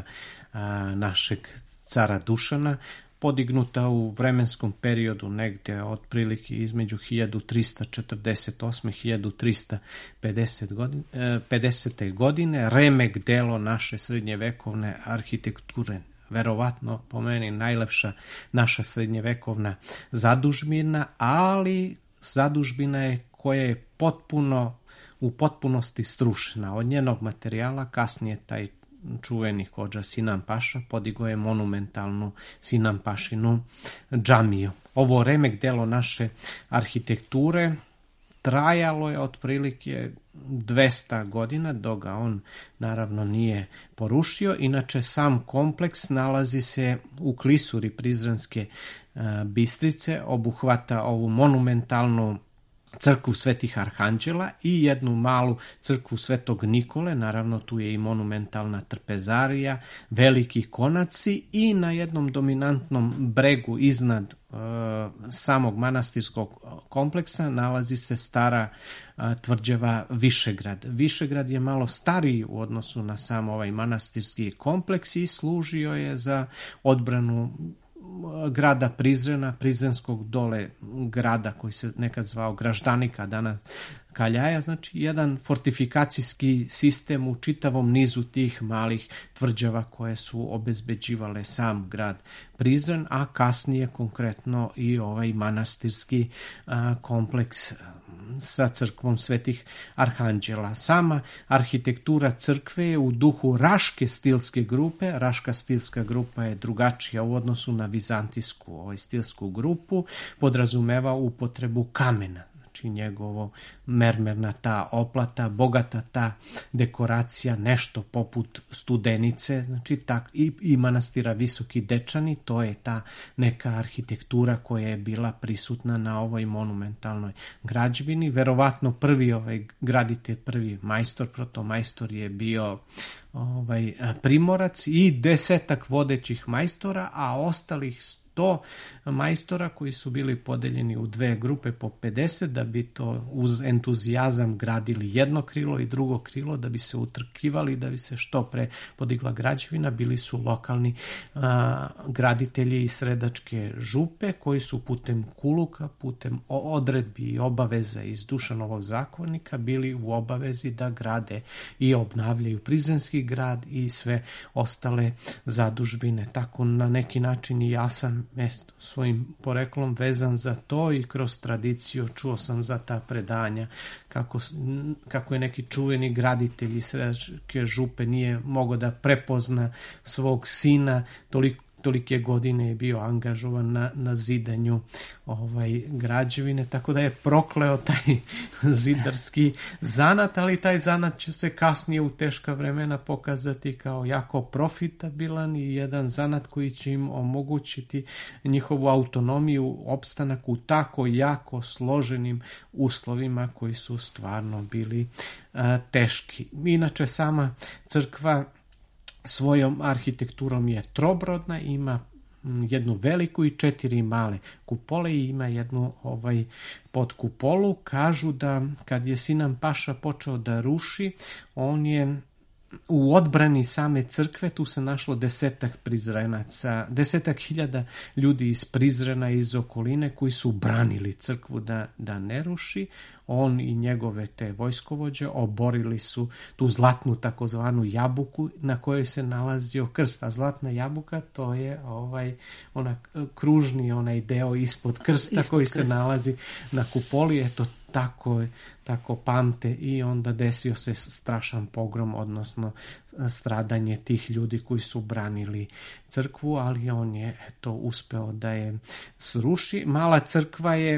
našeg cara Dušana, podignuta u vremenskom periodu negde otprilike između 1348. 1350. godine, remek delo naše srednjevekovne arhitekture. Verovatno, po meni, najlepša naša srednjevekovna zadužbina, ali zadužbina je koja je u potpunosti strušena. Od njenog materijala kasnije taj čuveni hodža Sinan Paša podigao je monumentalnu Sinan Pašinu džamiju. Ovo remek delo naše arhitekture trajalo je otprilike 200 godina, dok ga on naravno nije porušio. Inače, sam kompleks nalazi se u klisuri Prizrenske Bistrice, obuhvata ovu monumentalnu crkvu Svetih Arhanđela i jednu malu crkvu Svetog Nikole, naravno tu je i monumentalna trpezarija, veliki konaci i na jednom dominantnom bregu iznad samog manastirskog kompleksa nalazi se stara tvrđava Višegrad. Višegrad je malo stariji u odnosu na sam ovaj manastirski kompleks i služio je za odbranu grada Prizrena, Prizrenskog dole grada koji se nekad zvao Graždanika, danas Kaljaja, znači jedan fortifikacijski sistem u čitavom nizu tih malih tvrđava koje su obezbeđivale sam grad Prizren, a kasnije konkretno i ovaj manastirski kompleks sa crkvom Svetih Arhanđela. Sama arhitektura crkve je u duhu Raške stilske grupe. Raška stilska grupa je drugačija u odnosu na vizantijsku stilsku grupu, podrazumeva upotrebu kamena. Znači njegovo mermerna ta oplata, bogata ta dekoracija, nešto poput Studenice, znači i manastira Visoki Dečani, to je ta neka arhitektura koja je bila prisutna na ovoj monumentalnoj građevini. Verovatno prvi graditelj, prvi majstor, protomajstor je bio Primorac i 10 vodećih majstora, a ostalih 100 majstora koji su bili podeljeni u 2 grupe po 50, da bi to uz entuzijazam gradili jedno krilo i drugo krilo, da bi se utrkivali, da bi se što pre podigla građevina. Bili su lokalni graditelji iz Sredačke župe koji su putem kuluka, putem odredbi i obaveza iz Dušanovog zakonika bili u obavezi da grade i obnavljaju Prizrenski grad i sve ostale zadužbine. Tako na neki način i ja sam svojim poreklom vezan za to i kroz tradiciju čuo sam za ta predanja kako je neki čuveni graditelj iz Sredačke župe nije mogao da prepozna svog sina, tolike godine je bio angažovan na zidanju građevine, tako da je prokleo taj zidarski zanat, ali taj zanat će se kasnije u teška vremena pokazati kao jako profitabilan i jedan zanat koji će im omogućiti njihovu autonomiju, opstanak u tako jako složenim uslovima koji su stvarno bili teški. Inače, sama crkva svojom arhitekturom je trobrodna, ima jednu veliku i 4 male kupole i ima jednu podkupolu. Kažu da kad je Sinan Paša počeo da ruši, on je u odbrani same crkve, tu se našlo 10 Prizrenaca, 10.000 ljudi iz Prizrena, iz okoline koji su branili crkvu da ne ruši. On i njegove te vojskovođe oborili su tu zlatnu takozvanu jabuku na kojoj se nalazio krst. A zlatna jabuka to je kružni onaj deo ispod krsta koji se nalazi na kupoli. Eto, tako pamte i onda desio se strašan pogrom, odnosno stradanje tih ljudi koji su branili crkvu, ali on je uspeo da je sruši. Mala crkva je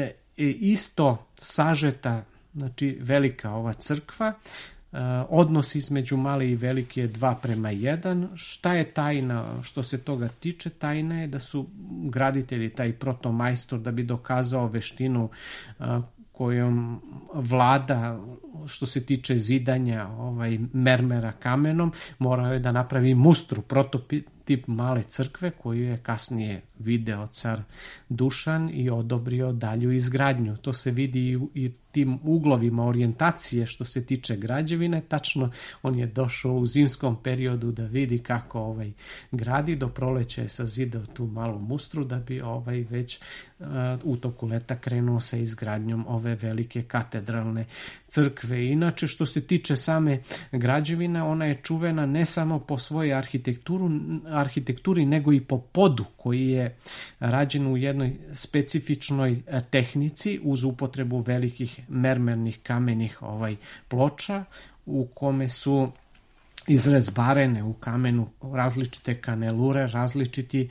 isto sažeta, znači velika ova crkva. Odnos između male i velike je 2:1. Šta je tajna što se toga tiče? Tajna je da su graditelji, taj protomajstor, da bi dokazao veštinu kojom vlada što se tiče zidanja mermera kamenom, morao je da napravi mustru, prototip male crkve koju je kasnije video car Dušan i odobrio dalju izgradnju. To se vidi i tim uglovima orijentacije što se tiče građevine. Tačno on je došao u zimskom periodu da vidi kako gradi. Do proleća je sazidao tu malu mustru da bi već u toku leta krenuo sa izgradnjom ove velike katedralne crkve. Inače, što se tiče same građevine, ona je čuvena ne samo po svojoj arhitekturi, nego i po podu koji je rađen u jednoj specifičnoj tehnici uz upotrebu velikih mermernih kamenih ploča u kome su izrezbarene u kamenu različite kanelure, različiti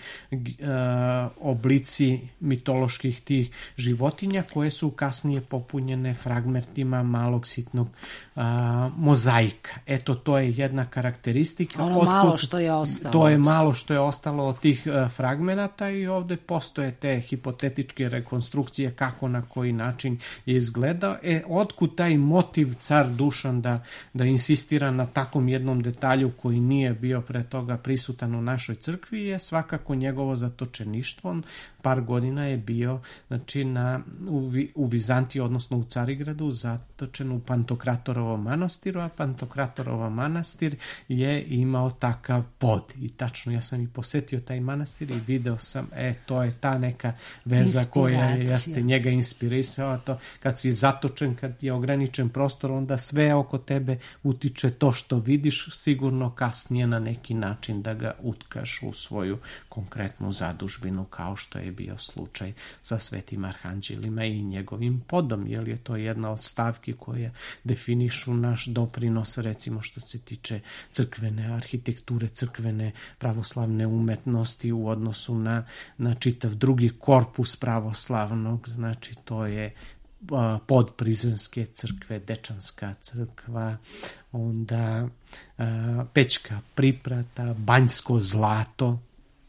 oblici mitoloških tih životinja koje su kasnije popunjene fragmentima malog sitnog mozaika. Eto, to je jedna karakteristika. Malo što je ostalo. To je malo što je ostalo od tih fragmenata i ovde postoje te hipotetičke rekonstrukcije kako na koji način je izgledao. Otkud taj motiv car Dušan da insistira na takvom jednom detalju koji nije bio pre toga prisutan u našoj crkvi je svakako njegovo zatočeništvo. On par godina je bio u Vizantiji, odnosno u Carigradu, zatočen u Pantokratorovom manastiru, a Pantokratorova manastir je imao takav pod. I tačno, ja sam i posetio taj manastir i video sam, to je ta neka veza koja jeste njega inspirisala. To, kad si zatočen, kad je ograničen prostor, onda sve oko tebe utiče to što vidiš, sigurno kasnije na neki način da ga utkaš u svoju konkretnu zadužbinu, kao što je bio slučaj sa Svetim Arhanđelima i njegovim podom, jer je to jedna od stavki koja definišu naš doprinos, recimo što se tiče crkvene arhitekture, crkvene pravoslavne umetnosti u odnosu na čitav drugi korpus pravoslavnog. Znači, to je pod Prizrenske crkve, Dečanska crkva, onda Pećka priprata, Banjsko zlato,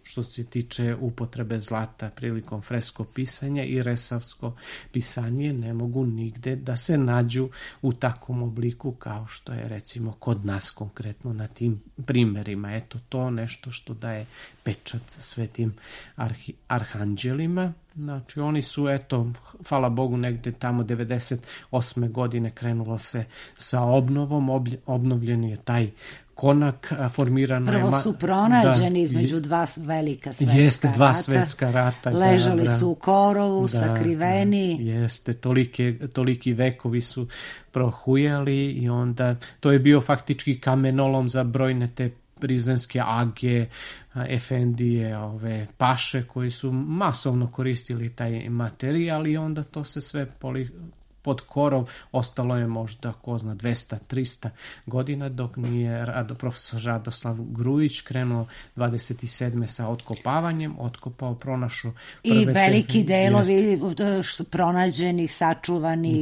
što se tiče upotrebe zlata prilikom fresko pisanja i resavsko pisanje ne mogu nigde da se nađu u takvom obliku kao što je recimo kod nas konkretno na tim primerima. Eto, to nešto što daje pečat svetim arhanđelima. Znači, oni su, eto, hvala Bogu, negde tamo 98. godine krenulo se sa obnovom, obnovljen je taj konak, formirano je... Prvo su pronađeni između dva velika svetska rata. Jeste, dva svetska rata. Ležali su u korovu, sakriveni. Jeste, toliki vekovi su prohujali i onda to je bio faktički kamenolom za brojne te prizrenske age, efendije, paše koji su masovno koristili taj materijal i onda to se sve pod korov ostalo je možda, ko zna, 200-300 godina dok nije profesor Radoslav Grujić krenuo 27. sa otkopavanjem, pronašao prve i veliki delovi pronađenih, sačuvanih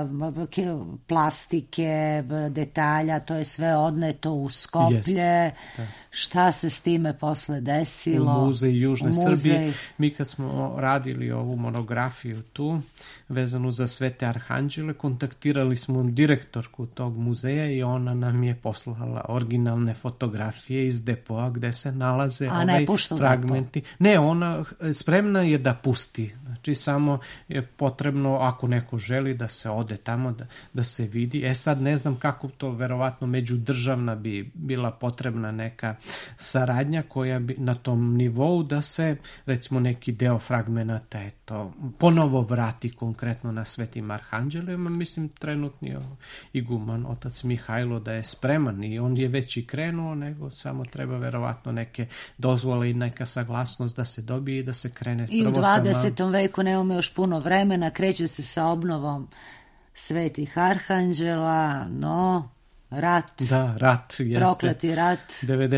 plastike, detalja, to je sve odneto u Skoplje. Šta se s time posle desilo? U muzej Južne Srbije. Mi kad smo radili ovu monografiju tu, vezanu za svete arhanđele, kontaktirali smo direktorku tog muzeja i ona nam je poslala originalne fotografije iz depoa gde se nalaze fragmenti. Ne, ona spremna je da pusti. Znači, samo je potrebno, ako neko želi da se ode tamo, da se vidi. Sad ne znam kako to, verovatno međudržavna bi bila potrebna neka saradnja koja bi na tom nivou da se, recimo, neki deo fragmenata ponovo vrati konkretno na svetim arhanđelima. Mislim, trenutni iguman, otac Mihajlo, da je spreman i on je već i krenuo, nego samo treba verovatno neke dozvole i neka saglasnost da se dobije i da se krene. I u 20. veku nemamo još puno vremena, kreće se sa obnovom svetih arhanđela, no... Rat. Da, rat jeste. Prokleti rat.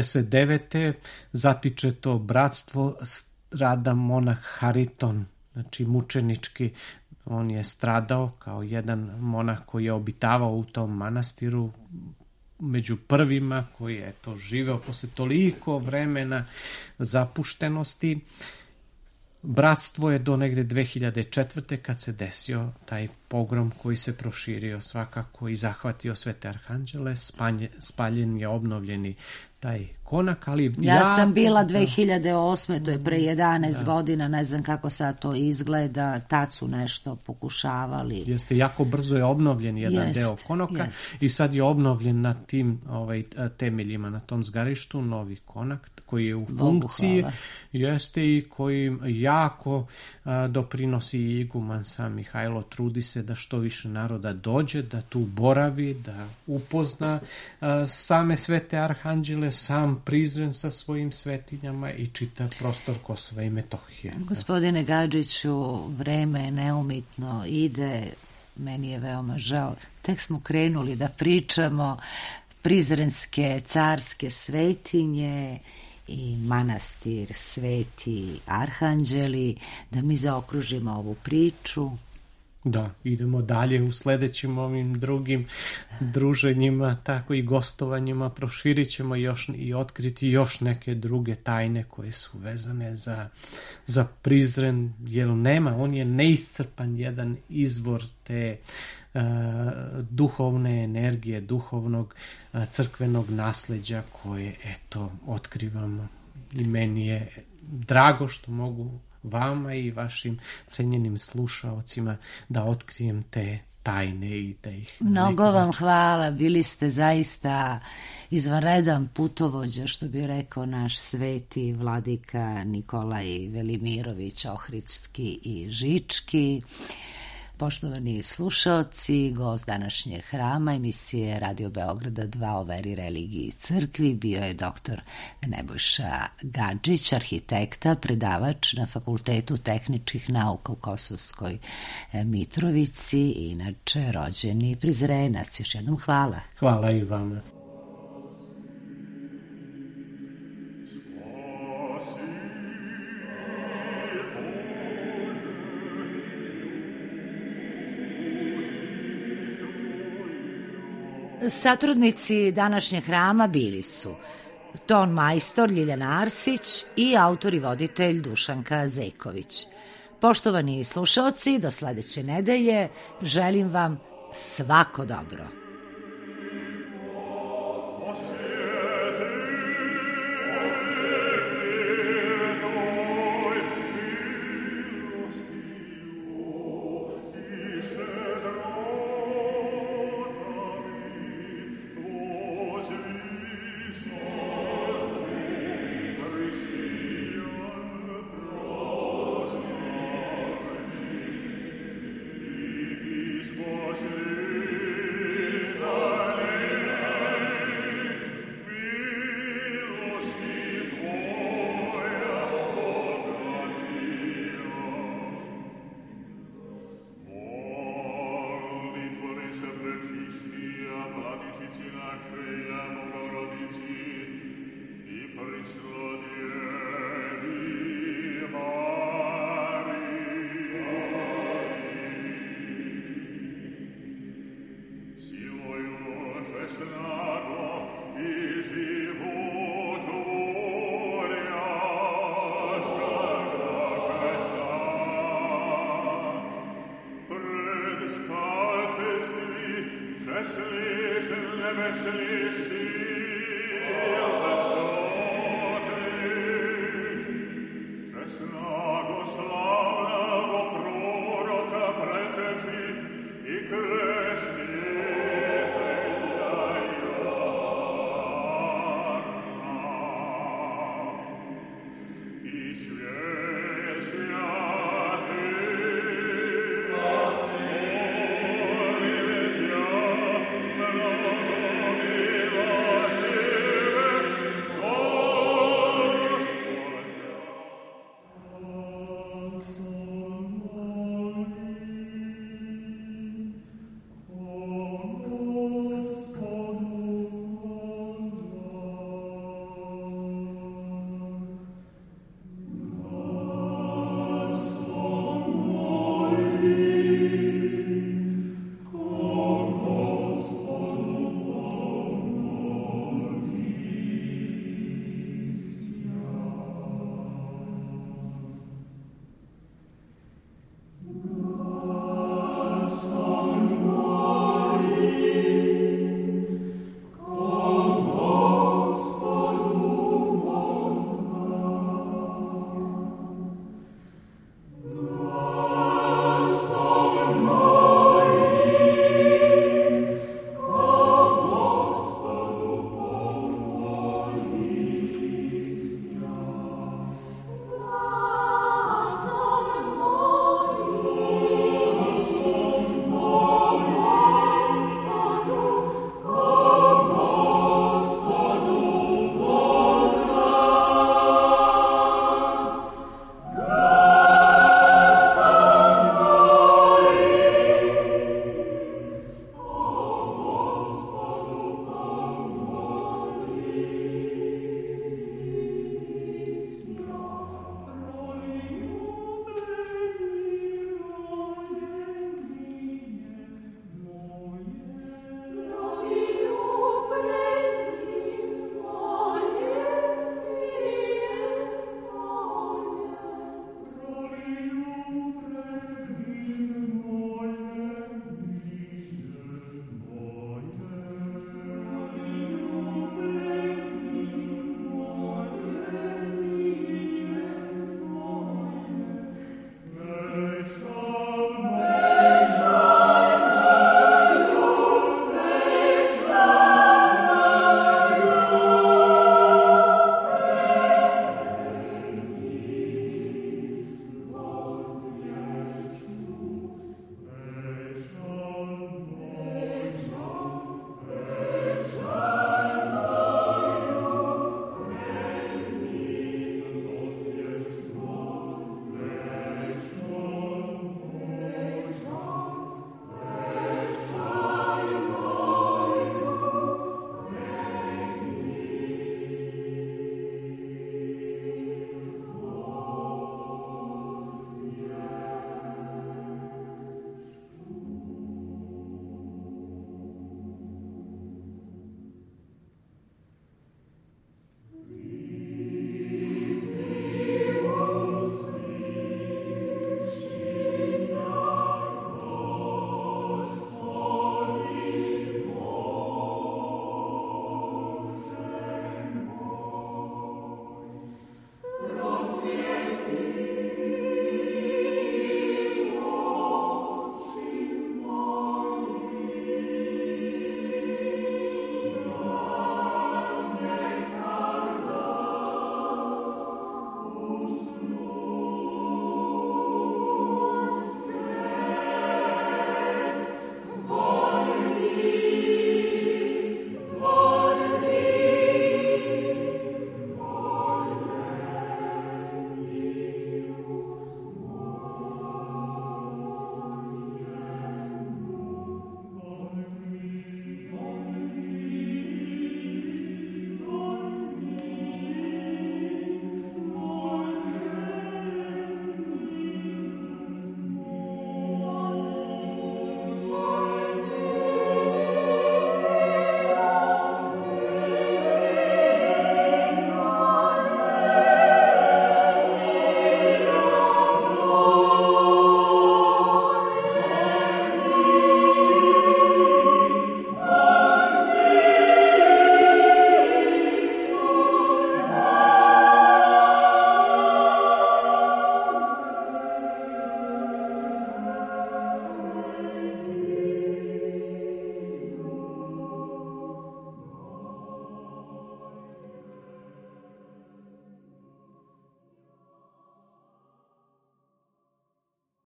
99. zatiče to bratstvo rada monah Hariton, znači mučenički. On je stradao kao jedan monah koji je obitavao u tom manastiru među prvima, koji je živeo posle toliko vremena zapuštenosti. Bratstvo je do negde 2004. kad se desio taj pogrom koji se proširio svakako i zahvatio svete arhanđele, spaljen je obnovljeni taj konak, ali... Ja sam bila 2008. to je pre 11 godina, ne znam kako sad to izgleda, tad su nešto pokušavali. Jeste, jako brzo je obnovljen jedan deo konoka i sad je obnovljen na tim temeljima, na tom zgarištu, novi konak koji je u funkciji, jeste, i koji jako doprinosi iguman sam Mihajlo, trudi se da što više naroda dođe, da tu boravi, da upozna same svete arhanđele, sam Prizren sa svojim svetinjama i čitav prostor Kosova i Metohije. Gospodine Gadžiću, vreme neumitno ide, meni je veoma žao. Tek smo krenuli da pričamo prizrenske carske svetinje i manastir Sveti Arhanđeli, da mi zaokružimo ovu priču. Da, idemo dalje u sledećim ovim drugim druženjima, tako i gostovanjima, proširit ćemo još i otkriti još neke druge tajne koje su vezane za Prizren, jer on je neiscrpan jedan izvor te duhovne energije, duhovnog crkvenog nasleđa koje, otkrivamo. I meni je drago što mogu vama i vašim cenjenim slušaocima da otkrijem te tajne i da ih... Mnogo vam hvala, bili ste zaista izvanredan putovođa, što bi rekao naš sveti vladika Nikolaj Velimirović Ohridski i Žički. Poštovani slušaoci, gost današnjeg hrama emisije Radio Beograda 2 o veri, religiji i crkvi bio je dr. Nebojša Gadžić, arhitekta, predavač na Fakultetu tehničkih nauka u Kosovskoj Mitrovici, inače rođeni Prizrenac. Još jednom hvala. Hvala i vama. Satrudnici današnjeg hrama bili su ton majstor Ljiljana Arsić i autor i voditelj Dušanka Zejković. Poštovani slušaoci, do sledeće nedelje želim vam svako dobro. Westlich,